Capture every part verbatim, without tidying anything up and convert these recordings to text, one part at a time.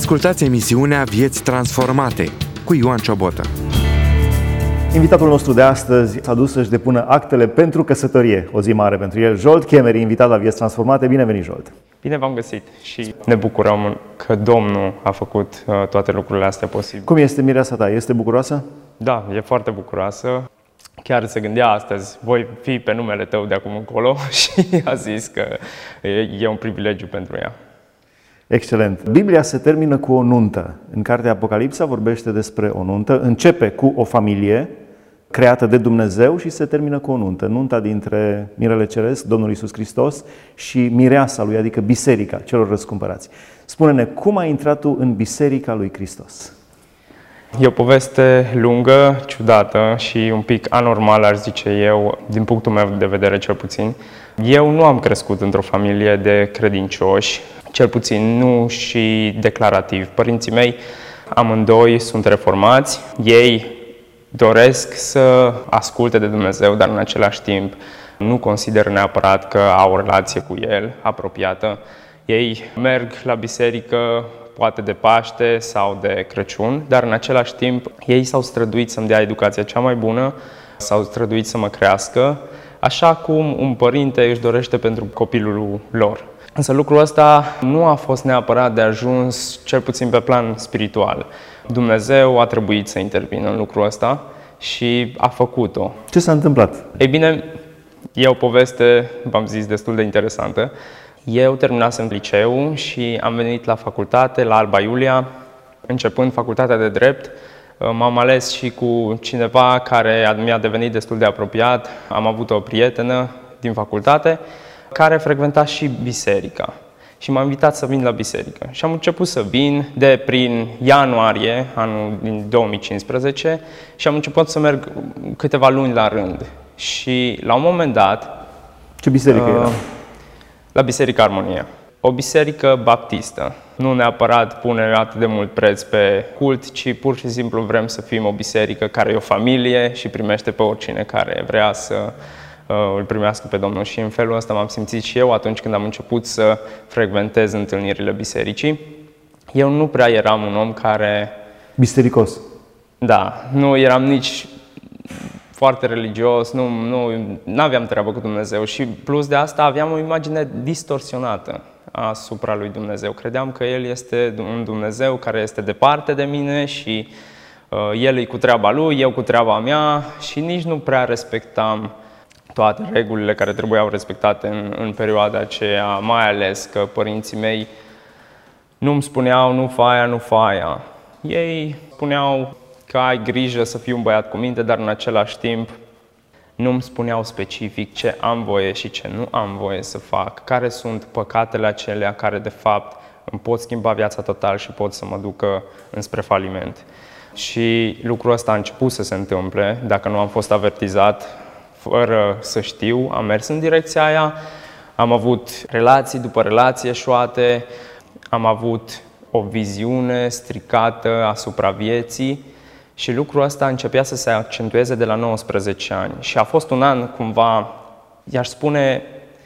Ascultați emisiunea Vieți Transformate cu Ioan Ciobotă. Invitatul nostru de astăzi s-a dus să-și depună actele pentru căsătorie, o zi mare pentru el. Jolt Chemeri, invitat la Vieți Transformate. Bine venit, Jolt! Bine v-am găsit și ne bucurăm că Domnul a făcut uh, toate lucrurile astea posibile. Cum este mireasa ta? Este bucuroasă? Da, e foarte bucuroasă. Chiar se gândea astăzi, voi fi pe numele tău de acum încolo și a zis că e, e un privilegiu pentru ea. Excelent. Biblia se termină cu o nuntă. În cartea Apocalipsa vorbește despre o nuntă. Începe cu o familie creată de Dumnezeu și se termină cu o nuntă. Nunta dintre Mirele Ceresc, Domnul Iisus Hristos, și mireasa lui, adică biserica celor răscumpărați. Spune-ne, cum ai intrat tu în biserica lui Hristos? E o poveste lungă, ciudată și un pic anormală, aș zice eu, din punctul meu de vedere cel puțin. Eu nu am crescut într-o familie de credincioși, cel puțin nu și declarativ. Părinții mei, amândoi, sunt reformați. Ei doresc să asculte de Dumnezeu, dar în același timp nu consideră neapărat că au o relație cu El apropiată. Ei merg la biserică poate de Paște sau de Crăciun, dar în același timp ei s-au străduit să-mi dea educația cea mai bună, s-au străduit să mă crească, așa cum un părinte își dorește pentru copilul lor. Însă lucrul ăsta nu a fost neapărat de ajuns, cel puțin pe plan spiritual. Dumnezeu a trebuit să intervină în lucrul ăsta și a făcut-o. Ce s-a întâmplat? Ei bine, e o poveste, v-am zis, destul de interesantă. Eu terminasem liceu și am venit la facultate, la Alba Iulia. Începând facultatea de drept, m-am ales și cu cineva care mi-a devenit destul de apropiat. Am avut o prietenă din facultate care frecventa și biserica și m-a invitat să vin la biserică. Și am început să vin de prin ianuarie, anul din două mii cincisprezece, și am început să merg câteva luni la rând. Și la un moment dat... Ce biserică uh, era? La Biserica Armonia. O biserică baptistă. Nu neapărat pune atât de mult preț pe cult, ci pur și simplu vrem să fim o biserică care e o familie și primește pe oricine care vrea să uh, îl primească pe Domnul. Și în felul ăsta m-am simțit și eu atunci când am început să frecventez întâlnirile bisericii. Eu nu prea eram un om care... Bisericos. Da, nu eram nici foarte religios, nu, nu aveam treabă cu Dumnezeu și plus de asta aveam o imagine distorsionată asupra lui Dumnezeu. Credeam că El este un Dumnezeu care este departe de mine și uh, El e cu treaba Lui, eu cu treaba mea și nici nu prea respectam toate regulile care trebuiau respectate în, în perioada aceea, mai ales că părinții mei nu-mi spuneau nu fa aia, nu fa aia. Ei spuneau că ai grijă să fii un băiat cu minte, dar în același timp nu-mi spuneau specific ce am voie și ce nu am voie să fac, care sunt păcatele acelea care de fapt îmi pot schimba viața total și pot să mă ducă înspre faliment. Și lucrul ăsta a început să se întâmple, dacă nu am fost avertizat, fără să știu, am mers în direcția aia, am avut relații după relații eșuate, am avut o viziune stricată asupra vieții. Și lucrul ăsta începea să se accentueze de la nouăsprezece ani. Și a fost un an cumva, i-aș spune...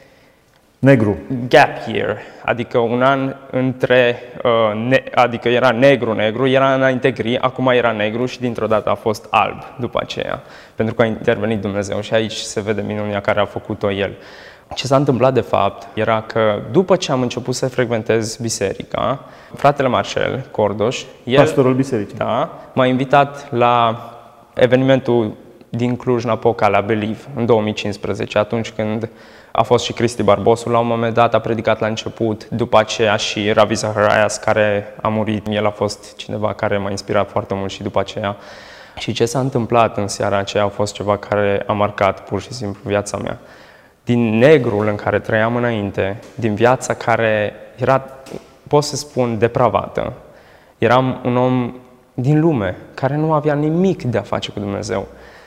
Negru. Gap year. Adică un an între... Uh, ne, adică era negru-negru, era înainte gri, acum era negru și dintr-o dată a fost alb după aceea. Pentru că a intervenit Dumnezeu și aici se vede minunia care a făcut-o El. Ce s-a întâmplat de fapt era că după ce am început să frecventez biserica, fratele Marcel Cordoș, el, pastorul bisericii, da, m-a invitat la evenimentul din Cluj-Napoca, la Believe, în două mii cincisprezece, atunci când a fost și Cristi Barbosu, la un moment dat a predicat la început, după aceea și Ravi Zacharias, care a murit. El a fost cineva care m-a inspirat foarte mult și după aceea. Și ce s-a întâmplat în seara aceea a fost ceva care a marcat pur și simplu viața mea. Din negrul în care trăiam înainte, din viața care era, pot să spun, depravată, eram un om din lume, care nu avea nimic de a face cu Dumnezeu.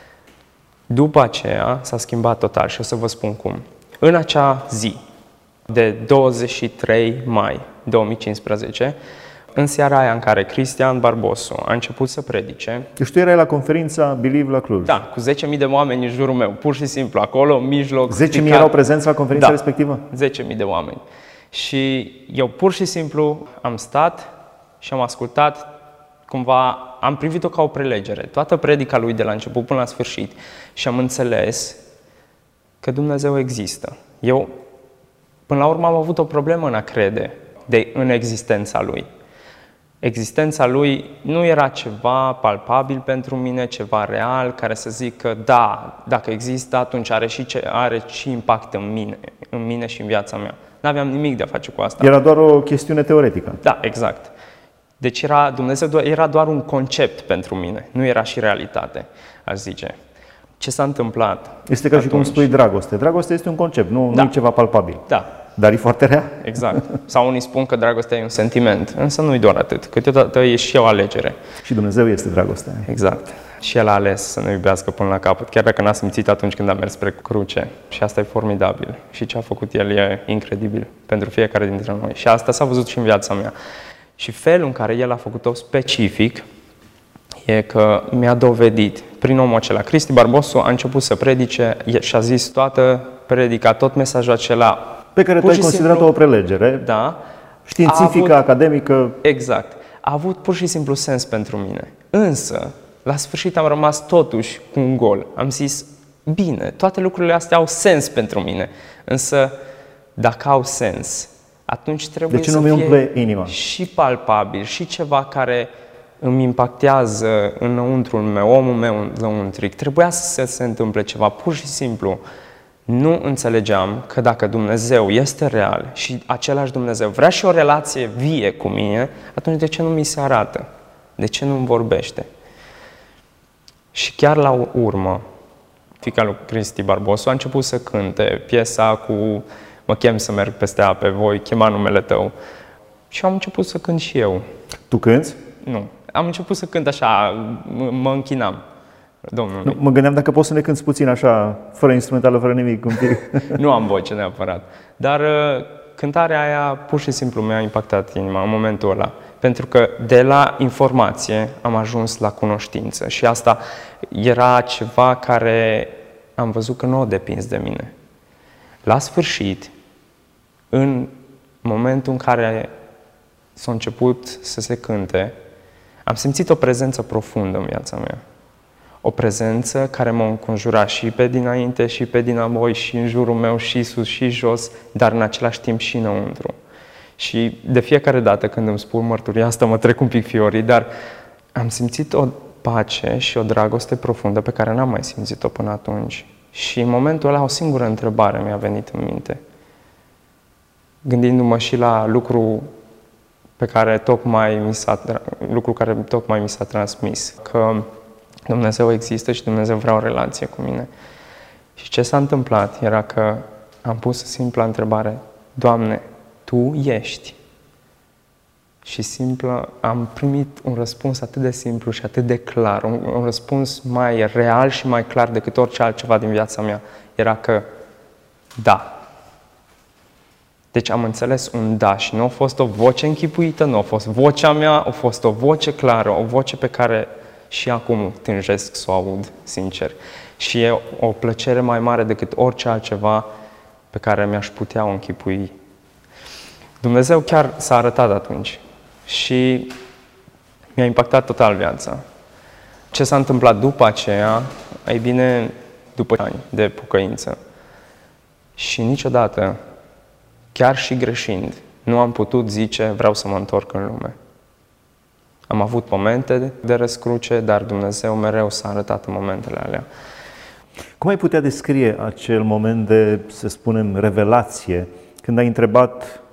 După aceea s-a schimbat total și o să vă spun cum. În acea zi de douăzeci și trei mai două mii cincisprezece, în seara aia în care Cristian Barbosu a început să predice... Deci tu erai la conferința Believe la Cluj. Da, cu zece mii de oameni în jurul meu, pur și simplu, acolo, în mijloc... zece mii erau prezenți la conferința da, respectivă? zece mii de oameni. Și eu pur și simplu am stat și am ascultat, cumva am privit-o ca o prelegere, toată predica lui de la început până la sfârșit și am înțeles că Dumnezeu există. Eu, până la urmă, am avut o problemă în a crede de, în existența Lui. Existența Lui nu era ceva palpabil pentru mine, ceva real, care să zic că da, dacă există, atunci are și, ce, are și impact în mine, în mine și în viața mea. N-aveam nimic de a face cu asta. Era doar o chestiune teoretică. Da, exact. Deci era, Dumnezeu era doar un concept pentru mine, nu era și realitate, aș zice. Ce s-a întâmplat? Este ca atunci? Și cum spui dragoste. Dragoste este un concept, nu, da. nu e ceva palpabil. Da. Dar e foarte rea. Exact. Sau unii spun că dragostea e un sentiment, însă nu e doar atât. Câteodată e și o alegere. Și Dumnezeu este dragostea. Exact. Și El a ales să ne iubească până la capăt, chiar dacă n-a simțit atunci când a mers spre cruce. Și asta e formidabil. Și ce a făcut El e incredibil pentru fiecare dintre noi. Și asta s-a văzut și în viața mea. Și felul în care El a făcut-o specific e că mi-a dovedit, prin omul acela, Cristi Barbosu a început să predice și a zis toată predica, tot mesajul acela. Pe care tu ai considerat-o o prelegere, da, științifică, avut, academică. Exact. A avut pur și simplu sens pentru mine. Însă, la sfârșit am rămas totuși cu un gol. Am zis, bine, toate lucrurile astea au sens pentru mine. Însă, dacă au sens, atunci trebuie de ce să nu fie umple inima? Și palpabil, și ceva care îmi impactează înăuntrul meu, omul meu lăuntric. Trebuia să se întâmple ceva, pur și simplu. Nu înțelegeam că dacă Dumnezeu este real și același Dumnezeu vrea și o relație vie cu mine, atunci de ce nu mi se arată? De ce nu îmi vorbește? Și chiar la urmă, fiica lui Cristi Barbosu a început să cânte piesa cu Mă chem să merg peste ape, voi chema numele tău. Și am început să cânt și eu. Tu cânți? Nu. Am început să cânt așa, mă închinam Domnului. Nu, mă gândeam dacă poți să ne cânti puțin așa, fără instrumentală, fără nimic, un pic. Nu am voce neapărat. Dar uh, cântarea aia pur și simplu mi-a impactat inima în momentul ăla. Pentru că de la informație am ajuns la cunoștință. Și asta era ceva care am văzut că nu o depins de mine. La sfârșit, în momentul în care s-a început să se cânte, am simțit o prezență profundă în viața mea. O prezență care m-a înconjurat și pe dinainte, și pe dinapoi, și în jurul meu, și sus, și jos, dar în același timp și înăuntru. Și de fiecare dată când îmi spun mărturia asta, mă trec un pic fiorii, dar am simțit o pace și o dragoste profundă pe care n-am mai simțit-o până atunci. Și în momentul ăla o singură întrebare mi-a venit în minte. Gândindu-mă și la lucru pe care tocmai mi s-a, lucru care tocmai mi s-a transmis, că Dumnezeu există și Dumnezeu vrea o relație cu mine. Și ce s-a întâmplat era că am pus simpla întrebare, Doamne, Tu ești? Și simplă, am primit un răspuns atât de simplu și atât de clar, un, un răspuns mai real și mai clar decât orice altceva din viața mea. Era că da. Deci am înțeles un da și nu a fost o voce închipuită, nu a fost vocea mea, a fost o voce clară, o voce pe care și acum tânjesc să o aud, sincer. Și e o plăcere mai mare decât orice altceva pe care mi-aș putea o închipui. Dumnezeu chiar s-a arătat atunci și mi-a impactat total viața. Ce s-a întâmplat după aceea? Ei bine, după ani de pocăință. Și niciodată, chiar și greșind, nu am putut zice vreau să mă întorc în lume. Am avut momente de răscruce, dar Dumnezeu mereu s-a arătat în momentele alea. Cum ai putea descrie acel moment de, să spunem, revelație, când ai întrebat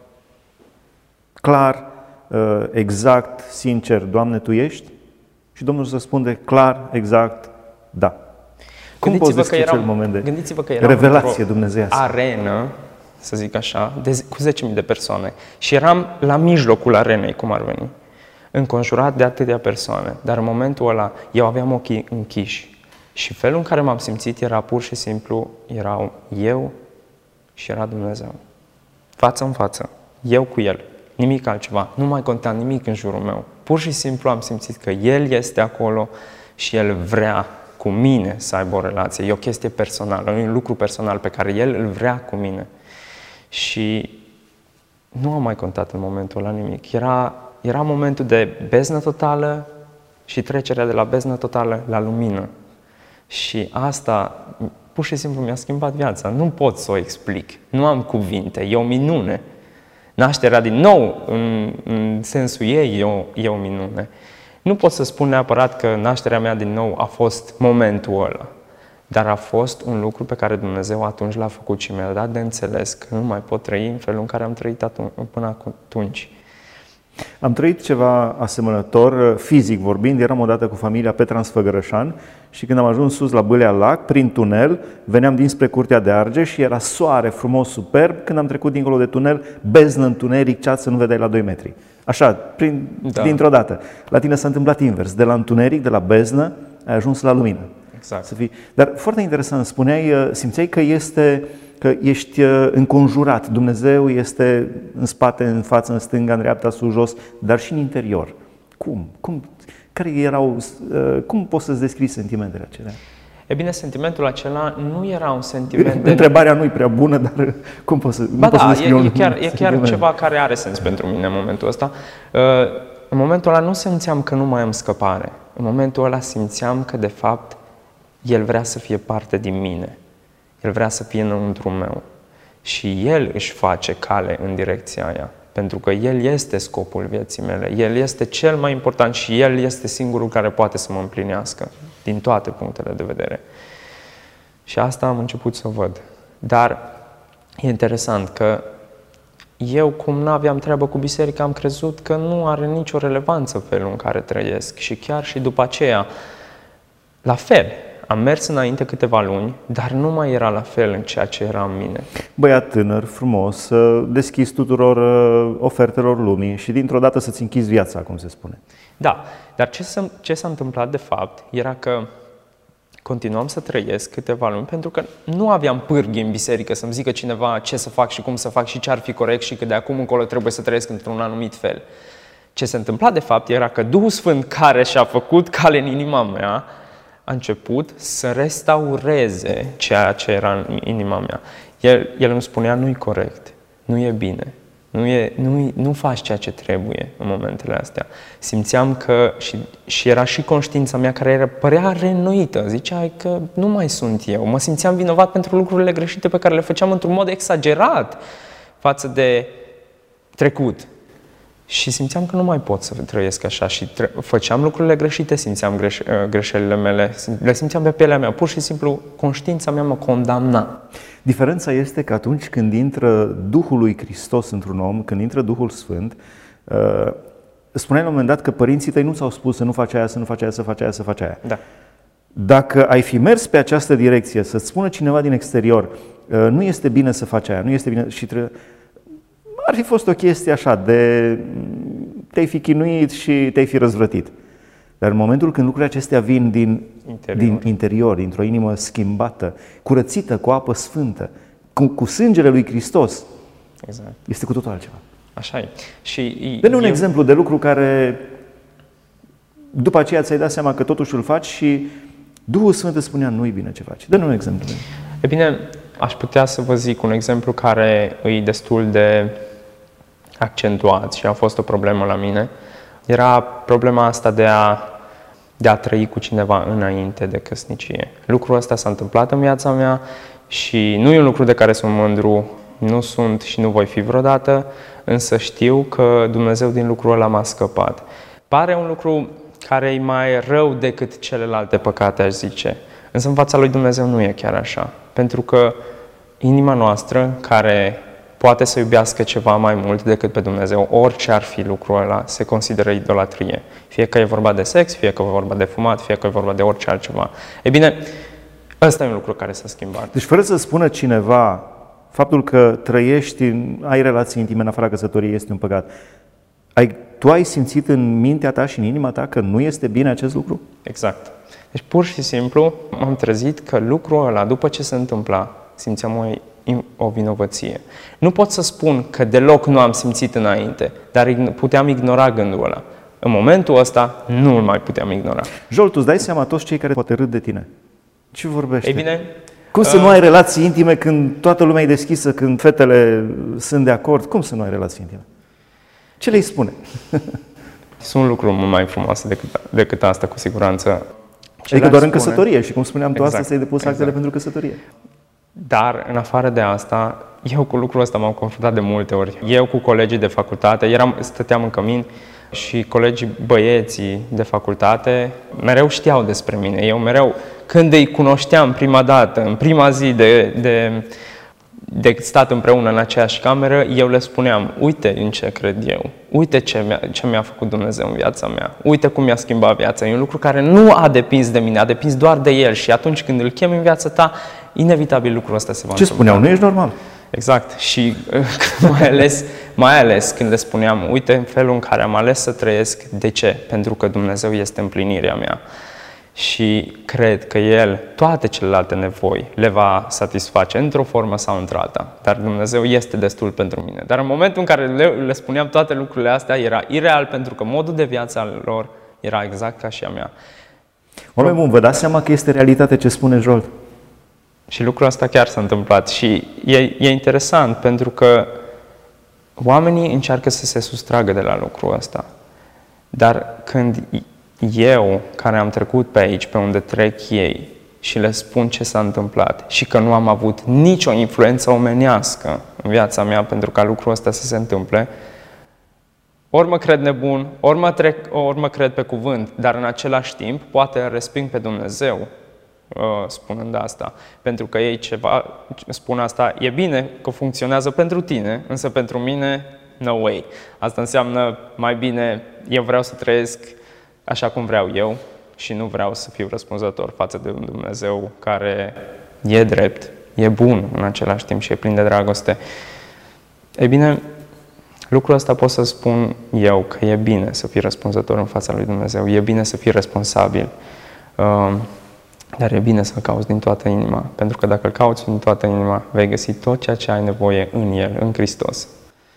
clar, exact, sincer, Doamne, Tu ești? Și Domnul să răspunde clar, exact, da. Cum poți descrie acel moment de gândiți-vă că eram revelație dumnezeiască? Arenă, să zic așa, de, cu zece mii de persoane. Și eram la mijlocul arenei, cum ar veni, înconjurat de atâtea persoane. Dar în momentul ăla, eu aveam ochii închiși. Și felul în care m-am simțit era pur și simplu, erau eu și era Dumnezeu. Față în față, eu cu El. Nimic altceva, nu mai conta nimic în jurul meu. Pur și simplu am simțit că El este acolo și El vrea cu mine să aibă o relație. E o chestie personală, un lucru personal pe care El îl vrea cu mine. Și nu am mai contat în momentul ăla nimic. Era era momentul de beznă totală și trecerea de la beznă totală la lumină. Și asta pur și simplu mi-a schimbat viața. Nu pot să o explic. Nu am cuvinte. E o minune. Nașterea din nou, în, în sensul ei, e o, e o minune. Nu pot să spun neapărat că nașterea mea din nou a fost momentul ăla. Dar a fost un lucru pe care Dumnezeu atunci l-a făcut și mi-a dat de înțeles că nu mai pot trăi în felul în care am trăit atunci, până atunci. Am trăit ceva asemănător, fizic vorbind, eram odată cu familia pe Transfăgărășan și când am ajuns sus la Bâlea Lac, prin tunel, veneam dinspre Curtea de Argeș și era soare frumos, superb, când am trecut dincolo de tunel, beznă, întuneric, ceață, nu vedeai la doi metri. Așa, prin, da. dintr-o dată. La tine s-a întâmplat invers, de la întuneric, de la beznă, ai ajuns la lumină. Exact. Să fii... Dar foarte interesant, spuneai, simțeai că este... că ești înconjurat, Dumnezeu este în spate, în față, în stânga, în dreapta, sus, jos, dar și în interior. Cum? Cum? Care erau, cum poți să-ți descrii sentimentele acelea? E bine, sentimentul acela nu era un sentiment de... Întrebarea nu e prea bună, dar cum poți să, ba poți da, să e, un e chiar, e chiar ceva care are sens pentru mine în momentul ăsta. În momentul ăla nu simțeam că nu mai am scăpare. În momentul ăla simțeam că, de fapt, El vrea să fie parte din mine. El vrea să fie înăuntru meu și El își face cale în direcția aia, pentru că El este scopul vieții mele, El este cel mai important și El este singurul care poate să mă împlinească din toate punctele de vedere. Și asta am început să văd. Dar e interesant că eu, cum n-aveam treabă cu biserica, am crezut că nu are nicio relevanță felul în care trăiesc și chiar și după aceea, la fel. Am mers înainte câteva luni, dar nu mai era la fel în ceea ce era în mine. Băiat tânăr, frumos, deschis tuturor ofertelor lumii și dintr-o dată să-ți închizi viața, cum se spune. Da, dar ce s-a, ce s-a întâmplat de fapt era că continuam să trăiesc câteva luni pentru că nu aveam pârghii în biserică să-mi zică cineva ce să fac și cum să fac și ce ar fi corect și că de acum încolo trebuie să trăiesc într-un anumit fel. Ce se întâmpla de fapt era că Duhul Sfânt, care și-a făcut cale în inima mea, a început să restaureze ceea ce era în inima mea. El, el îmi spunea, nu-i corect, nu e bine, nu, e, nu, nu faci ceea ce trebuie în momentele astea. Simțeam că, și, și era și conștiința mea care era, părea reînnoită, zicea că nu mai sunt eu. Mă simțeam vinovat pentru lucrurile greșite pe care le făceam într-un mod exagerat față de trecut. Și simțeam că nu mai pot să trăiesc așa și tre- făceam lucrurile greșite, simțeam greș- greșelile mele, le simțeam pe pielea mea, pur și simplu conștiința mea mă condamna. Diferența este că atunci când intră Duhul lui Hristos într-un om, când intră Duhul Sfânt, uh, spuneai la un moment dat că părinții tăi nu ți-au spus să nu faci aia, să nu faci aia, să faci aia, să faci aia. Da. Dacă ai fi mers pe această direcție, să-ți spună cineva din exterior, uh, nu este bine să faci aia, nu este bine și trebuie... Ar fi fost o chestie așa de te-ai fi chinuit și te-ai fi răzvrătit. Dar în momentul când lucrurile acestea vin din interior, din interior dintr-o inimă schimbată, curățită cu apă sfântă, cu, cu sângele lui Hristos, exact. Este cu totul altceva. Așa e. Și Dă-ne un eu... exemplu de lucru care după aceea ți-ai dat seama că totuși îl faci și Duhul Sfânt îți spunea nu-i bine ce faci. Dă-ne un exemplu. E bine, aș putea să vă zic un exemplu care e destul de accentuat și a fost o problemă la mine. Era problema asta de a, de a trăi cu cineva înainte de căsnicie. Lucrul ăsta s-a întâmplat în viața mea și nu e un lucru de care sunt mândru, nu sunt și nu voi fi vreodată, însă știu că Dumnezeu din lucrul ăla m-a scăpat. Pare un lucru care e mai rău decât celelalte păcate, aș zice. Însă în fața lui Dumnezeu nu e chiar așa. Pentru că inima noastră, care poate să iubească ceva mai mult decât pe Dumnezeu, orice ar fi lucrul ăla, se consideră idolatrie. Fie că e vorba de sex, fie că e vorba de fumat, fie că e vorba de orice altceva. E bine, ăsta e un lucru care s-a schimbat. Deci fără să spună cineva faptul că trăiești, ai relații intime în afara căsătoriei este un păcat, ai, tu ai simțit în mintea ta și în inima ta că nu este bine acest lucru? Exact. Deci pur și simplu m-am trezit că lucrul ăla, după ce se întâmpla, simțeam o, o vinovăție. Nu pot să spun că deloc nu am simțit înainte, dar puteam ignora gândul ăla. În momentul ăsta nu îl mai puteam ignora. Joel, tu îți dai seama toți cei care poate râd de tine? Ce vorbește? Ei bine, cum să uh... nu ai relații intime când toată lumea e deschisă, când fetele sunt de acord? Cum să nu ai relații intime? Ce le-i spune? Sunt lucruri mult mai frumoase decât, decât asta, cu siguranță. Ce Adică doar în spune? căsătorie și cum spuneam tu, Exact, astăzi ți-ai depus actele exact. pentru căsătorie. Dar, în afară de asta, eu cu lucrul ăsta m-am confruntat de multe ori. Eu cu colegii de facultate, eram, stăteam în cămin și colegii băieții de facultate mereu știau despre mine. Eu mereu, când îi cunoșteam prima dată, în prima zi de, de, de stat împreună în aceeași cameră, eu le spuneam, uite în ce cred eu, uite ce mi-a, ce mi-a făcut Dumnezeu în viața mea, uite cum mi-a schimbat viața. E un lucru care nu a depins de mine, a depins doar de El și atunci când îl chem în viața ta, inevitabil lucrul ăsta se va Ce întâmpla. spuneau? Nu ești normal. Exact. Și mai ales, mai ales când le spuneam, uite în felul în care am ales să trăiesc, de ce? Pentru că Dumnezeu este împlinirea mea. Și cred că El toate celelalte nevoi le va satisface într-o formă sau într-alta. Dar Dumnezeu este destul pentru mine. Dar în momentul în care le, le spuneam toate lucrurile astea, era ireal pentru că modul de viață al lor era exact ca și a mea. Oameni buni, vă dați seama că este realitate ce spune Joel? Și lucrul ăsta chiar s-a întâmplat și e, e interesant pentru că oamenii încearcă să se sustragă de la lucrul ăsta. Dar când eu, care am trecut pe aici, pe unde trec ei, și le spun ce s-a întâmplat și că nu am avut nicio influență omenească în viața mea pentru ca lucrul ăsta să se întâmple, ori mă cred nebun, ori mă, trec, ori mă cred pe cuvânt, dar în același timp poate îl resping pe Dumnezeu spunând asta. Pentru că ei ceva spun asta, e bine că funcționează pentru tine, însă pentru mine, no way. Asta înseamnă mai bine, eu vreau să trăiesc așa cum vreau eu și nu vreau să fiu răspunzător față de un Dumnezeu care e drept, e bun în același timp și e plin de dragoste. Ei bine, lucrul ăsta pot să spun eu că e bine să fii răspunzător în fața lui Dumnezeu, e bine să fii responsabil. Dar e bine să-L cauți din toată inima, pentru că dacă Îl cauți din toată inima, vei găsi tot ceea ce ai nevoie în El, în Hristos.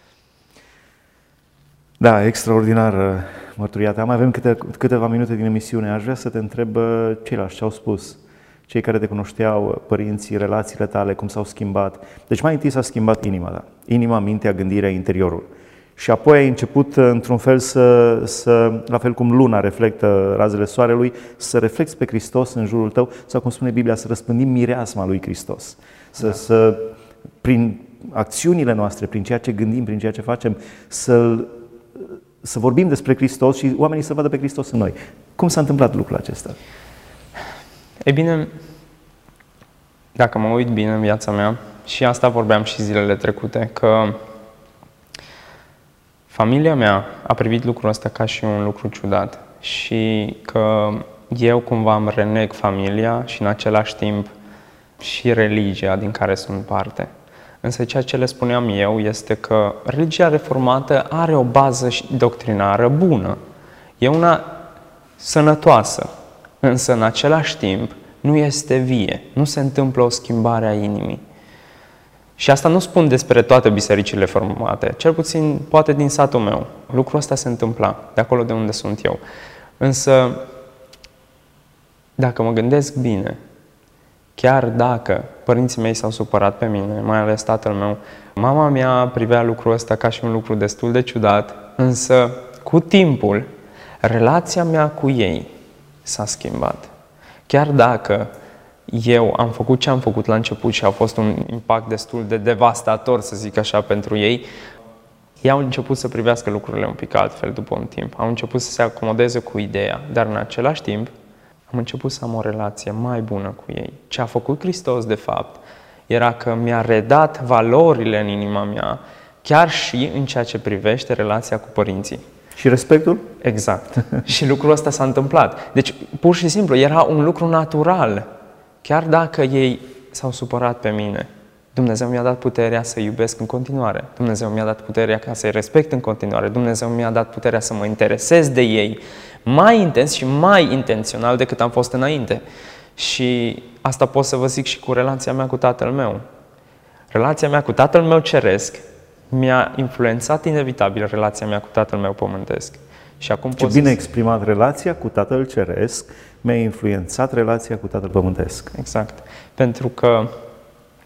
Da, extraordinar mărturia ta. Mai avem câte, câteva minute din emisiune. Aș vrea să te întreb ceilalți ce au spus, cei care te cunoșteau, părinții, relațiile tale, cum s-au schimbat. Deci mai întâi s-a schimbat inima ta, inima, mintea, gândirea, interiorul. Și apoi ai început, într-un fel, să, să, la fel cum luna reflectă razele soarelui, să reflecți pe Hristos în jurul tău, sau cum spune Biblia, să răspândim mireasma lui Hristos. Să, da. să, prin acțiunile noastre, prin ceea ce gândim, prin ceea ce facem, să, să vorbim despre Hristos și oamenii să vadă pe Hristos în noi. Cum s-a întâmplat lucrul acesta? Ei bine, dacă mă uit bine în viața mea, și asta vorbeam și zilele trecute, că familia mea a privit lucrul ăsta ca și un lucru ciudat și că eu cumva îmi reneg familia și în același timp și religia din care sunt parte. Însă ceea ce le spuneam eu este că religia reformată are o bază doctrinară bună. E una sănătoasă, însă în același timp nu este vie, nu se întâmplă o schimbare a inimii. Și asta nu spun despre toate bisericile formate, cel puțin poate din satul meu. Lucrul ăsta se întâmpla, de acolo de unde sunt eu. Însă, dacă mă gândesc bine, chiar dacă părinții mei s-au supărat pe mine, mai ales tatăl meu, mama mea privea lucrul ăsta ca și un lucru destul de ciudat, însă, cu timpul, relația mea cu ei s-a schimbat. Chiar dacă eu am făcut ce am făcut la început și a fost un impact destul de devastator, să zic așa, pentru ei, ei au început să privească lucrurile un pic altfel după un timp. Au început să se acomodeze cu ideea, dar în același timp am început să am o relație mai bună cu ei. Ce a făcut Hristos, de fapt, era că mi-a redat valorile în inima mea, chiar și în ceea ce privește relația cu părinții. Și respectul? Exact. Și lucrul ăsta s-a întâmplat. Deci, pur și simplu, era un lucru natural. Chiar dacă ei s-au supărat pe mine, Dumnezeu mi-a dat puterea să iubesc în continuare. Dumnezeu mi-a dat puterea ca să-i respect în continuare. Dumnezeu mi-a dat puterea să mă interesez de ei mai intens și mai intențional decât am fost înainte. Și asta pot să vă zic și cu relația mea cu tatăl meu. Relația mea cu tatăl meu ceresc mi-a influențat inevitabil relația mea cu tatăl meu pământesc. Și acum Ce bine exprimat, relația cu Tatăl Ceresc mi-a influențat relația cu Tatăl Pământesc. Exact. Pentru că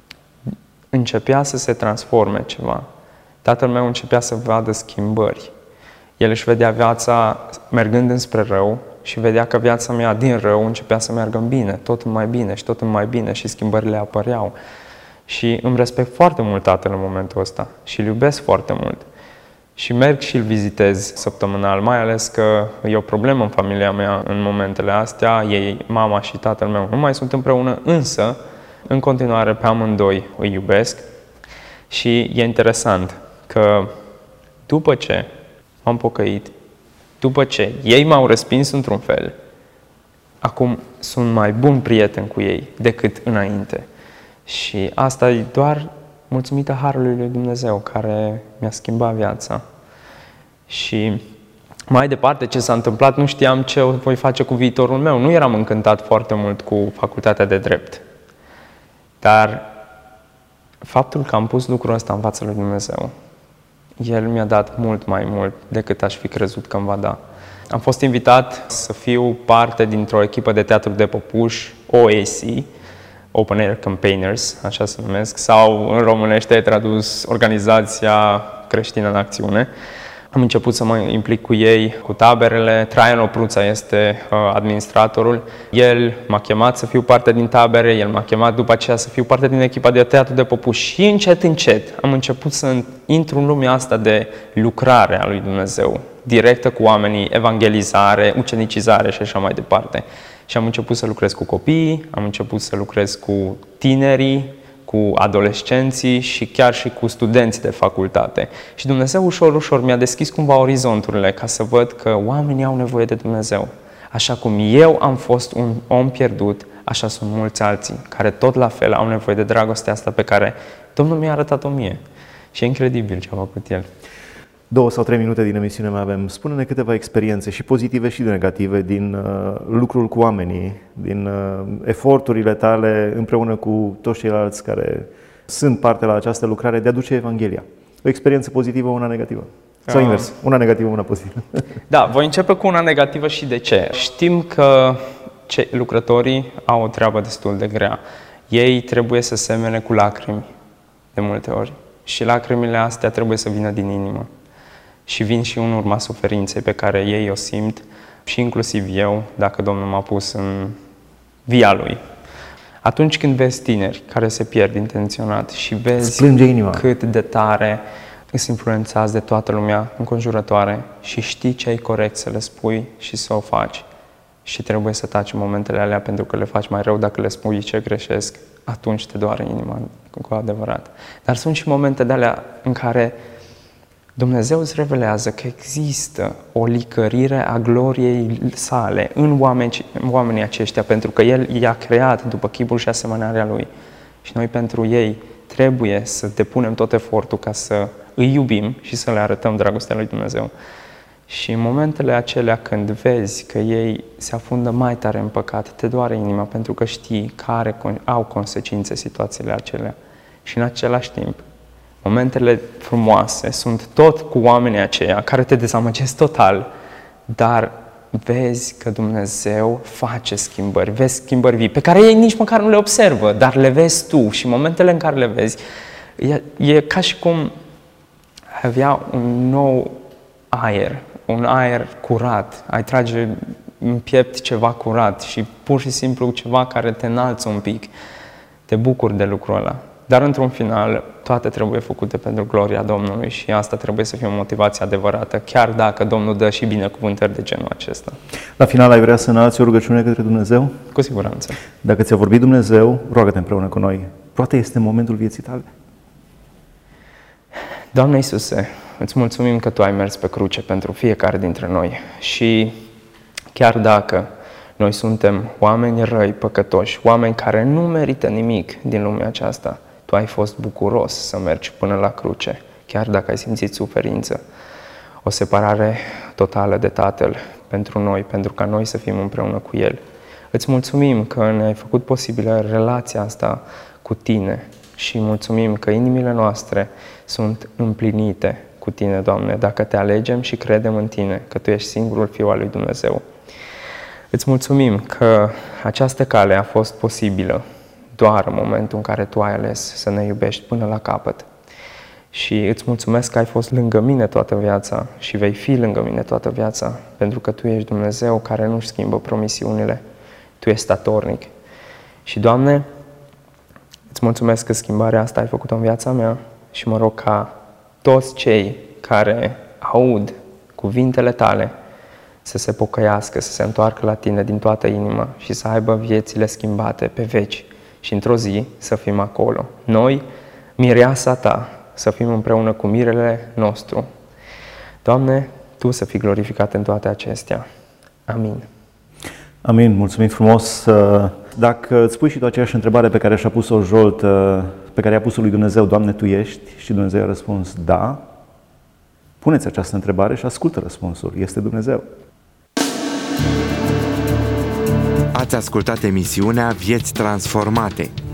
începea să se transforme ceva. Tatăl meu începea să vadă schimbări. El își vedea viața mergând înspre rău și vedea că viața mea din rău începea să meargă în bine, tot în mai bine și tot în mai bine și schimbările apăreau. Și îmi respect foarte mult tatăl în momentul ăsta și îl iubesc foarte mult. Și merg și îl vizitez săptămânal, mai ales că e o problemă în familia mea în momentele astea. Ei, mama și tatăl meu nu mai sunt împreună, însă, în continuare, pe amândoi îi iubesc. Și e interesant că după ce m-am pocăit, după ce ei m-au respins într-un fel, acum sunt mai bun prieten cu ei decât înainte. Și asta e doar mulțumită harului lui Dumnezeu care mi-a schimbat viața. Și mai departe ce s-a întâmplat, nu știam ce voi face cu viitorul meu. Nu eram încântat foarte mult cu facultatea de drept. Dar faptul că am pus lucrul ăsta în fața lui Dumnezeu, El mi-a dat mult mai mult decât aș fi crezut că îmi va da. Am fost invitat să fiu parte dintr-o echipă de teatru de păpuși, O A C, Open Air Campaigners, așa se numesc, sau în românește tradus Organizația Creștină în Acțiune. Am început să mă implic cu ei, cu taberele. Traian Opruța este uh, administratorul. El m-a chemat să fiu parte din tabere, el m-a chemat după aceea să fiu parte din echipa de teatru de păpuși și încet, încet am început să intru în lumea asta de lucrare a lui Dumnezeu, directă cu oamenii, evangelizare, ucenicizare și așa mai departe. Și am început să lucrez cu copiii, am început să lucrez cu tinerii, cu adolescenții și chiar și cu studenții de facultate. Și Dumnezeu ușor, ușor mi-a deschis cumva orizonturile ca să văd că oamenii au nevoie de Dumnezeu. Așa cum eu am fost un om pierdut, așa sunt mulți alții care tot la fel au nevoie de dragostea asta pe care Domnul mi-a arătat-o mie. Și e incredibil ce a făcut El. Două sau trei minute din emisiune mai avem. Spune-ne câteva experiențe, și pozitive și negative, din uh, lucrul cu oamenii, din uh, eforturile tale împreună cu toți ceilalți care sunt parte la această lucrare de a duce Evanghelia. O experiență pozitivă, una negativă. Sau invers, una negativă, una pozitivă. Da, voi începe cu una negativă și de ce. Știm că ce, lucrătorii au o treabă destul de grea. Ei trebuie să semene cu lacrimi de multe ori. Și lacrimile astea trebuie să vină din inimă. Și vin și în urma suferinței pe care ei o simt și inclusiv eu, dacă Domnul m-a pus în via Lui. Atunci când vezi tineri care se pierd intenționat și vezi cât de tare îți influențați de toată lumea înconjurătoare și știi ce e corect să le spui și să o faci și trebuie să taci în momentele alea pentru că le faci mai rău dacă le spui ce greșesc, atunci te doare inima cu adevărat. Dar sunt și momente de alea în care Dumnezeu îți revelează că există o licărire a gloriei sale în oameni, oamenii aceștia, pentru că El i-a creat după chipul și asemănarea Lui. Și noi pentru ei trebuie să depunem tot efortul ca să îi iubim și să le arătăm dragostea lui Dumnezeu. Și în momentele acelea când vezi că ei se afundă mai tare în păcat, te doare inima pentru că știi care au consecințe situațiile acelea. Și în același timp, momentele frumoase sunt tot cu oamenii aceia care te dezamăgesc total, dar vezi că Dumnezeu face schimbări, vezi schimbări vii, pe care ei nici măcar nu le observă, dar le vezi tu și momentele în care le vezi, e, e ca și cum avea un nou aer, un aer curat, ai trage în piept ceva curat și pur și simplu ceva care te înalță un pic, te bucuri de lucrul ăla. Dar într-un final, toate trebuie făcute pentru gloria Domnului și asta trebuie să fie o motivație adevărată, chiar dacă Domnul dă și binecuvântări de genul acesta. La final ai vrea să înalți o rugăciune către Dumnezeu? Cu siguranță. Dacă ți-a vorbit Dumnezeu, roagă-te împreună cu noi. Poate este momentul vieții tale. Doamne Iisuse, îți mulțumim că Tu ai mers pe cruce pentru fiecare dintre noi și chiar dacă noi suntem oameni răi, păcătoși, oameni care nu merită nimic din lumea aceasta, Tu ai fost bucuros să mergi până la cruce, chiar dacă ai simțit suferință, o separare totală de Tatăl pentru noi, pentru ca noi să fim împreună cu El. Îți mulțumim că ne-ai făcut posibilă relația asta cu Tine și mulțumim că inimile noastre sunt împlinite cu Tine, Doamne, dacă Te alegem și credem în Tine, că Tu ești singurul Fiu al lui Dumnezeu. Îți mulțumim că această cale a fost posibilă doar în momentul în care Tu ai ales să ne iubești până la capăt. Și îți mulțumesc că ai fost lângă mine toată viața și vei fi lângă mine toată viața, pentru că Tu ești Dumnezeu care nu-și schimbă promisiunile. Tu ești statornic. Și, Doamne, îți mulțumesc că schimbarea asta ai făcut-o în viața mea și mă rog ca toți cei care aud cuvintele Tale să se pocăiască, să se întoarcă la Tine din toată inima și să aibă viețile schimbate pe veci și într-o zi să fim acolo. Noi, mireasa Ta, să fim împreună cu mirele nostru. Doamne, Tu să fii glorificat în toate acestea. Amin. Amin, mulțumim frumos. Dacă îți pui și tu aceeași întrebare pe care și-a pus-o Jolt, pe care i-a pus-o lui Dumnezeu, Doamne, Tu ești? Și Dumnezeu a răspuns, da. Puneți această întrebare și ascultă răspunsul. Este Dumnezeu. Ați ascultat emisiunea Vieți Transformate